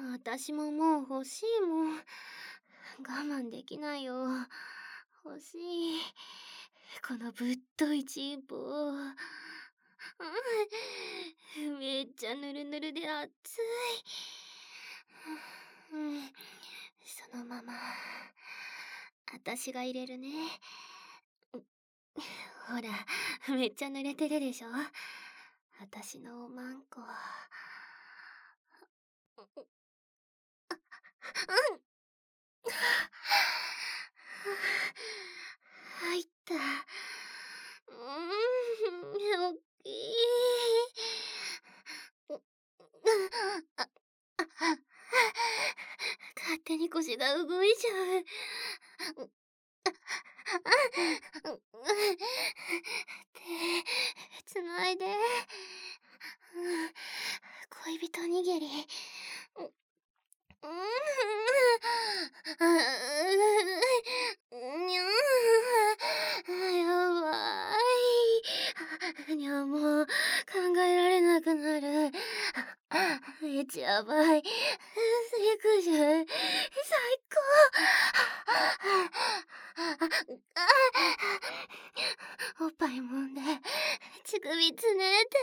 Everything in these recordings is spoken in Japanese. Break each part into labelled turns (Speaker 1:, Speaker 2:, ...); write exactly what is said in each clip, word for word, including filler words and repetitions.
Speaker 1: 私ももう欲しいもん。我慢できないよ。欲しい。このぶっといチンポ。うん、めっちゃぬるぬるで熱い。うん、そのまま私が入れるね。ほら、めっちゃ濡れてるでしょ。私のおまんこ。うん。入った。うーん、おっきい。あ、あ、勝手に腰が動いちゃう。手、つないで。恋人握り。うん。にゃー。やばい。にゃ、もう考えられなくなる。めっちゃやばい。セクシュ最高。おっぱい揉んで乳首つねて。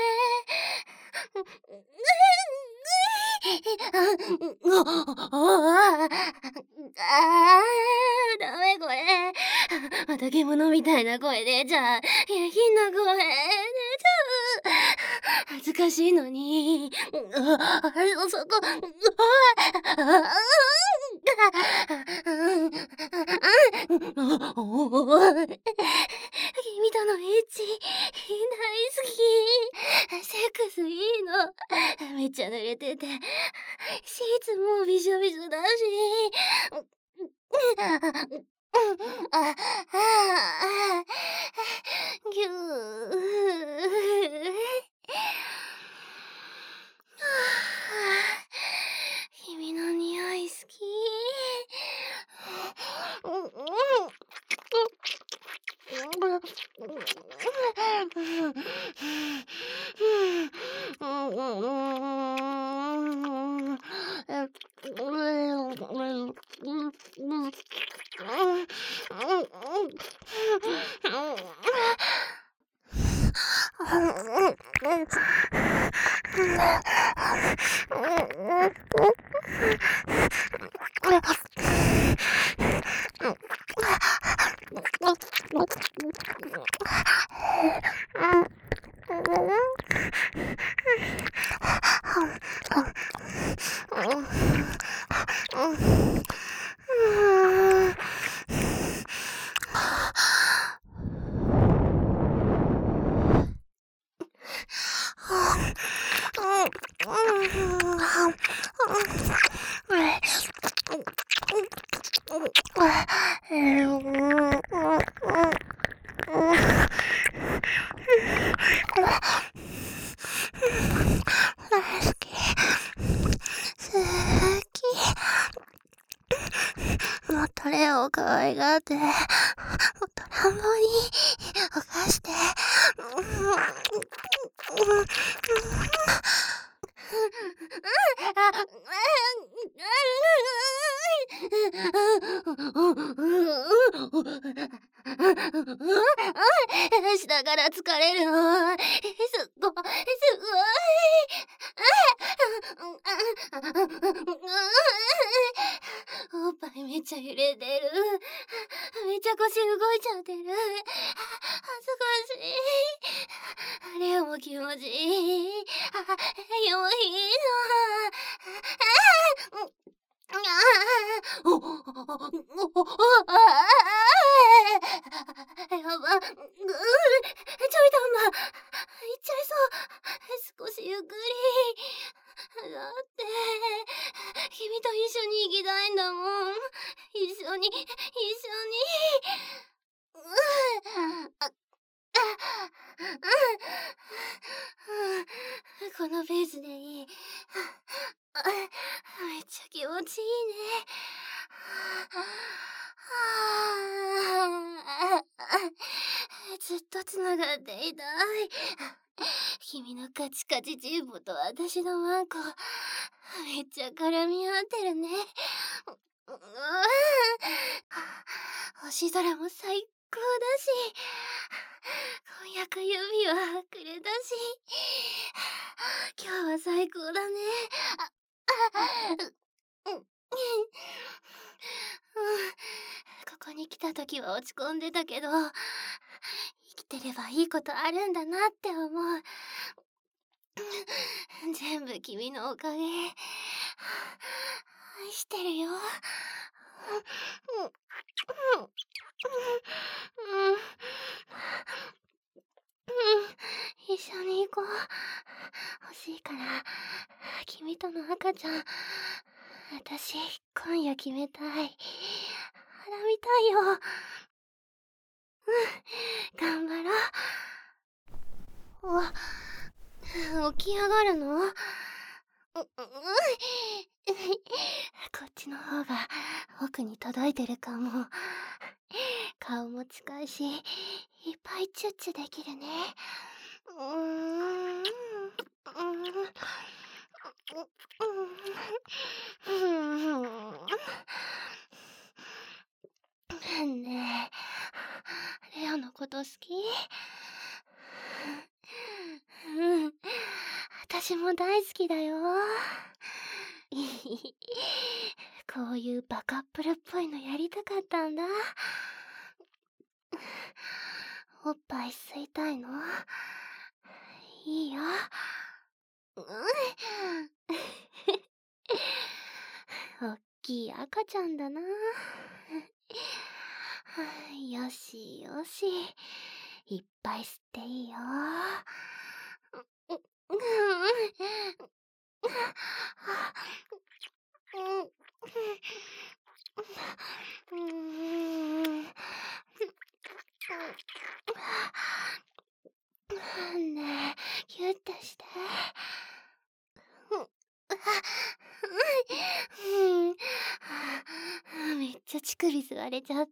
Speaker 1: あー、ダメこれ。また獣みたいな声出ちゃう。下品な声出ちゃう。恥ずかしいのに。あれ、そこ。君とのエッチ大好き。セックスいいの。めっちゃ濡れててシーツもびしょびしょだし。あああぎゅー。君の匂い好き。もっとレオを可愛がって、もっと乱暴に犯して。下から疲れるの。すっごい、すごい。おっぱいめっちゃ揺れてる。めっちゃ腰動いちゃってる。恥ずかしい。レオも気持ちいい。よいいの。おおおおやば。ちょいとんま。いっちゃいそう。少しゆっくり。だって、君と一緒に行きたいんだもん。一緒に、一緒に。あこのペースでいい。めっちゃ気持ちいいね。ずっとつながっていたい。君のカチカチチンポと私のマンコ。 めっちゃ絡み合ってるね。うう星空も最高だし、婚約指輪くれたし、今日は最高だね。ああうううんここに来た時は落ち込んでたけど、生きてればいいことあるんだなって思う。全部君のおかげ。愛してるよ。一緒に行こう。欲しいから、君との赤ちゃん、私、今夜決めたい。はらみたいよ。うん、頑張ろう。お、起き上がるの？う、うん、こっちの方が奥に届いてるかも。顔も近いし、いっぱいチュッチュできるね。うーん。ねえ、レオのこと好き？うん、私も大好きだよ。こういうバカップルっぽいのやりたかったんだ。おっぱい吸いたいの？いいよ。うん。おっきい赤ちゃんだな。よしよし。いっぱい吸っていいよ。ねえ、ギュッとして。めっちゃ乳首吸われちゃった。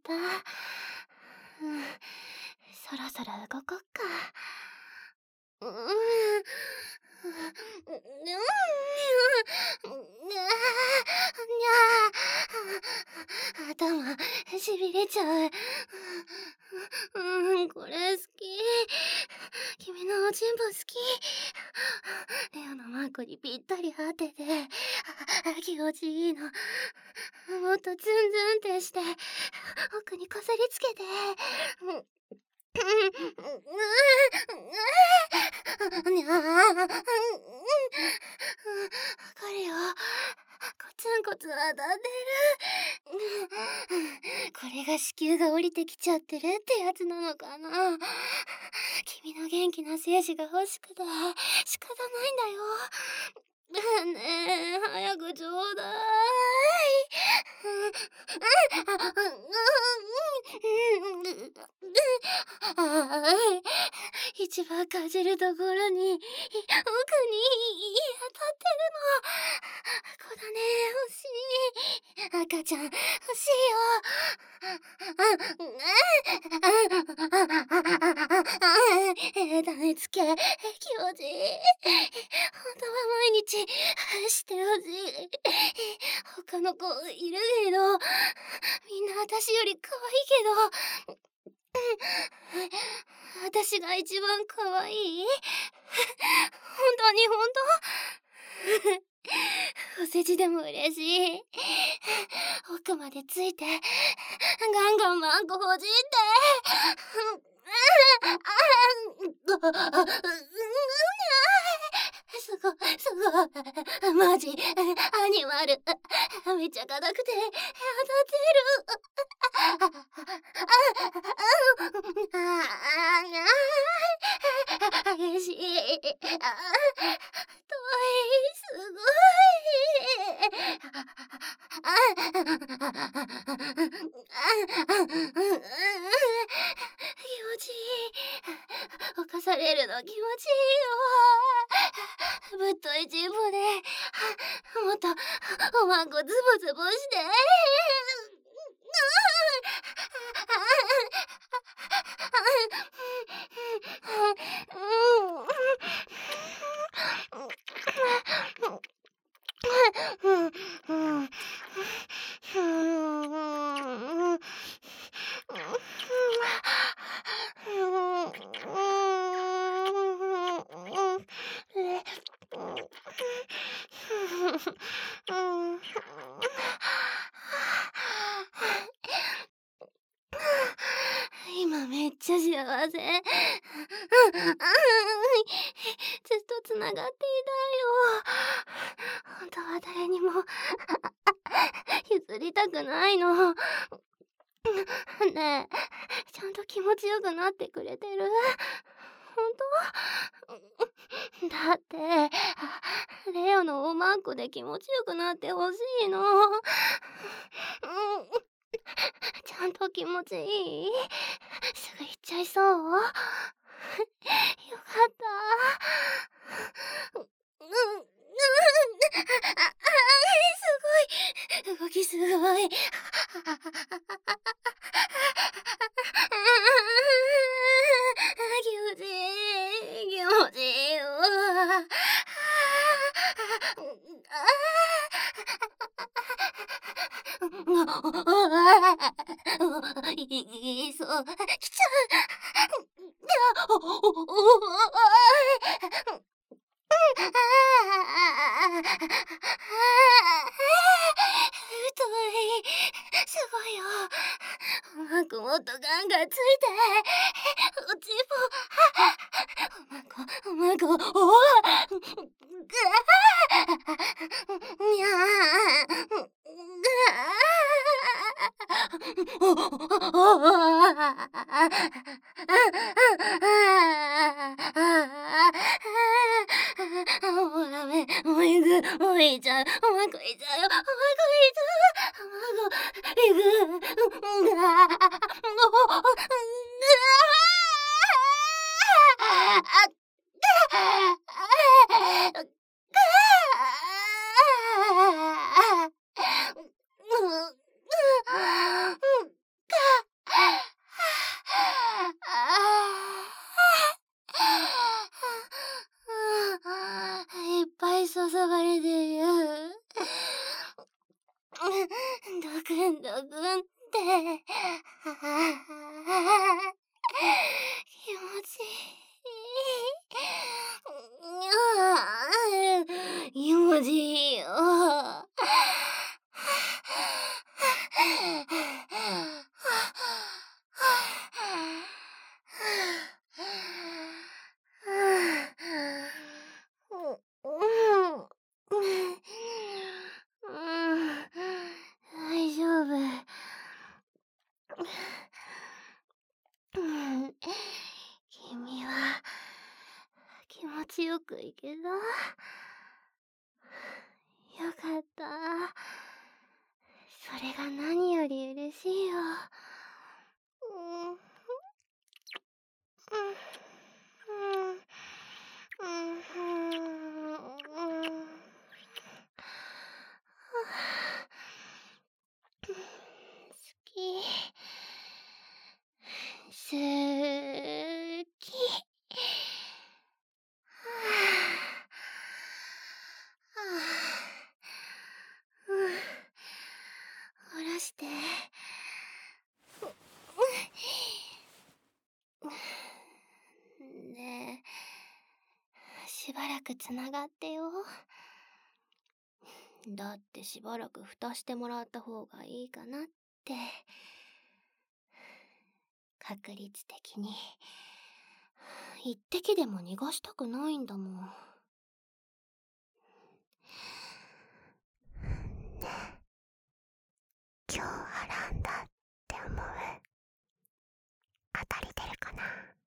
Speaker 1: そろそろ動こっか。うーん。頭しびれちゃう。うん、これ好き。君のおちんぽ好き。レオのマークにぴったり合ってて気持ちいいの。もっとツンツンってして奥にこすりつけて。にゃーわかるよ。コツンコツン当たってる。これが子宮が降りてきちゃってるってやつなのかな。君の元気な精子が欲しくて仕方ないんだよ。ねえ、早くちょうだい。一番かじるところに奥に当たってるの。こだね、欲しい。赤ちゃん欲しいよ。大つけ気持ちいい。本当は毎日してほしい。他の子いるけどみんな私より可愛いけど私が一番可愛い？本当に本当？お世辞でも嬉しい。奥までついてガンガンマンコほじってすごいすごいマジアニマル。めっちゃ硬くて当たってる。激しい。遠い。すごい。気持ちいい。犯されるの気持ちいいよ。ぶっといチンポでもっとおまんこズボズボして。 うん。今めっちゃ幸せ。ずっとつながっていたいよ。ほんとは誰にも譲りたくないの。ねえ、ちゃんと気持ちよくなってくれてる？ほんと？だって、レオのおまんこで気持ちよくなってほしいの。ちゃんと気持ちいい？すぐ行っちゃいそう？よかった。ううん、うん、あ、あ、すごい。動きすごい。気持ちいい、気持ちいいよ。いいそう、来ちゃう。おおおお太い。すごいよ。うまくもっとガンガンついて。うちも。うまこ、うまこ、おお。ぐあ。にゃあ。ぐあ。もうダメ。もう行く。もう行っちゃう。うまくいっちゃうよ。うまくいっちゃう。うまくいく。ぐあ。ぐあ。いっぱい注がれてる。ドクンドクンって。気持ちいい。気持ちいいよ。大丈夫。君は気持ちよくいけた？よかった。それが何より嬉しいよ。うん。うん。うん。好き。好き。うん。下ろして。ねえ、しばらくつながってよ。だってしばらく蓋してもらった方がいいかなって。確率的に。一滴でも逃がしたくないんだもん。ねえ、今日はランだって思う？当たり出るかな？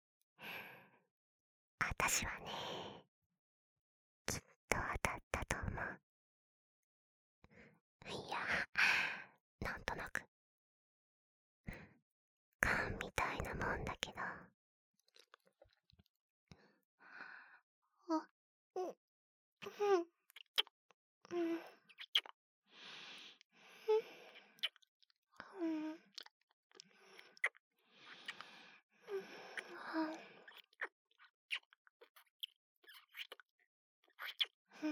Speaker 1: あたしはね、きっと当たったと思う。いや、なんとなく勘みたいなもんだけど。あ、うん、うん、うん、うん、うん、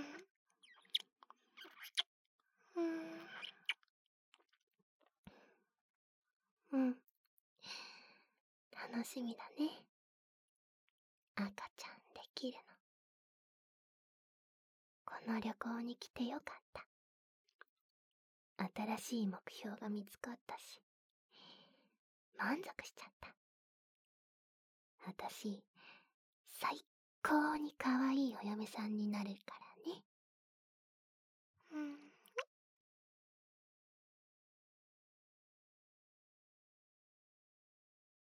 Speaker 1: うん、うん。楽しみだね。赤ちゃんできるの。この旅行に来てよかった。新しい目標が見つかったし、満足しちゃった。私、最高に可愛いお嫁さんになるから